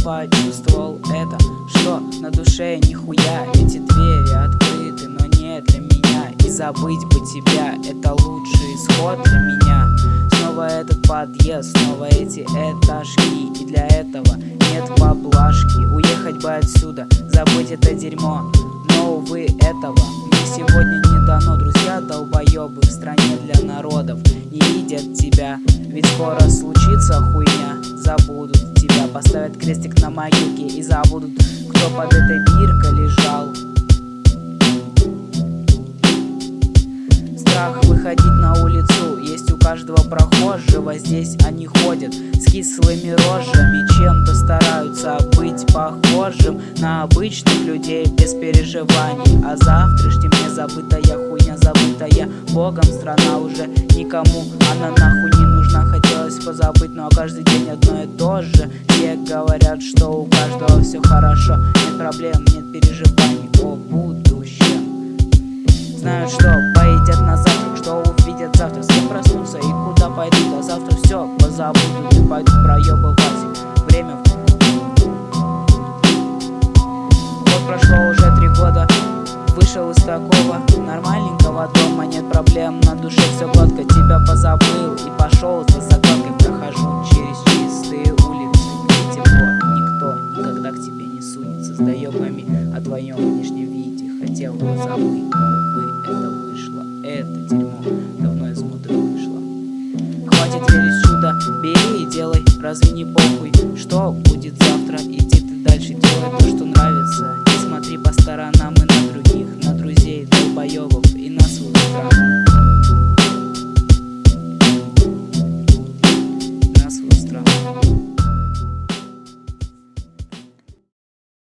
почувствовал это, что на душе нихуя. Эти двери открыты, но не для меня, и забыть бы тебя — это лучший исход для меня. Снова этот подъезд, снова эти этажки, и для этого нет поблажки. Уехать бы отсюда, забыть это дерьмо, но, увы, этого мне сегодня не дано. Друзья долбоебы в стране для народов не видят тебя, ведь скоро случится хуйня. Забудут тебя, поставят крестик на могилке и забудут, кто под этой биркой лежал. Страх выходить на улицу есть у каждого прохожего. Здесь они ходят с кислыми рожами, чем-то стараются быть похожим на обычных людей без переживаний. А завтрашнем не забытая хуйня, забытая Богом страна уже никому она нахуй не нужна. Хотелось позабыть, но каждый день одно и то же. Все говорят, что у каждого все хорошо, нет проблем, нет переживаний о будущем. Знают, что поедят на завтрак, что увидят завтра, с кем проснутся и куда пойдут. А завтра все позабудут и пойдут проебывать время. Вот прошло уже 3 года, вышел из такого нормальненького дома. Нет проблем, на душе все гладко, тебя позабыл и пошел за закладкой. Прохожу через чистые улицы, где тепло, никто никогда к тебе не сунется с доебами о твоем внешнем виде. Хотел позабыть, но, увы, это вышло, это дерьмо давно из моды вышло. Хватит верить в чудо, бери и делай, разве не похуй, что будет завтра? Иди ты дальше, делай то, что нравится.